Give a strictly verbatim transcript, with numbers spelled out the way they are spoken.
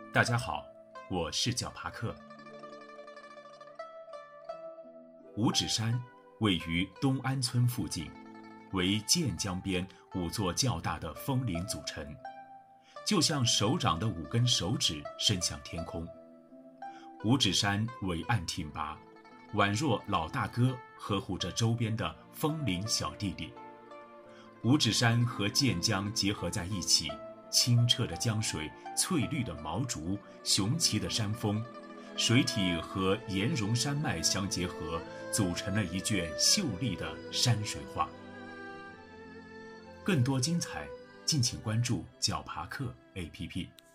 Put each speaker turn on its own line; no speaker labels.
大家好，我是小爬克。五指山位于东安村附近，为建江边五座较大的峰岭组成，就像手掌的五根手指伸向天空。五指山伟岸挺拔，宛若老大哥呵护着周边的峰岭小弟弟。五指山和建江结合在一起，清澈的江水，翠绿的毛竹，雄奇的山峰，水体和岩溶山脉相结合，组成了一卷秀丽的山水画。更多精彩，敬请关注角爬克 A P P。